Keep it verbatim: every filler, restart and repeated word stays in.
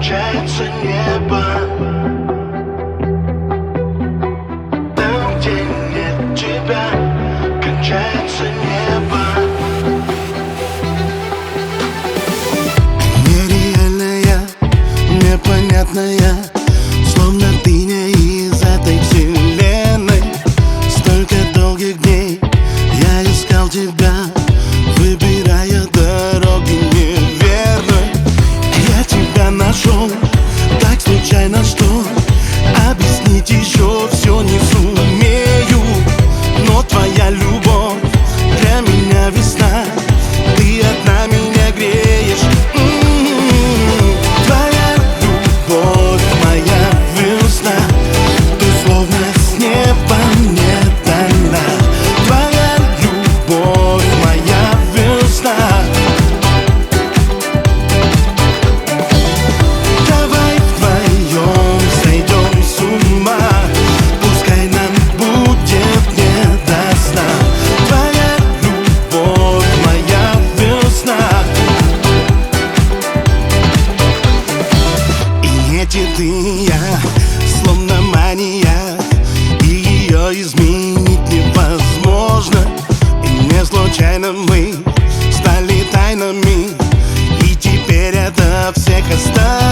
кончается небо. Там, где нет тебя, кончается небо. Нереальная, непонятная, словно ты не из этой вселенной. Столько долгих дней я искал тебя, выбирая дороги неверной. Я тебя нашел так случайно, что объяснить еще все не сумею. Но твоя любовь для меня весна, ты одна меня греешь. М-м-м. Твоя любовь, моя весна, ты словно с неба мне дана. Твоя любовь, моя весна. Давай вдвоем сойдем с ума, пускай нам будет не до сна. Твоя любовь, моя весна. И эти ты и я, словно мания, и ее изменить невозможно. И не случайно мы стали тайнами, и теперь это всех оставит.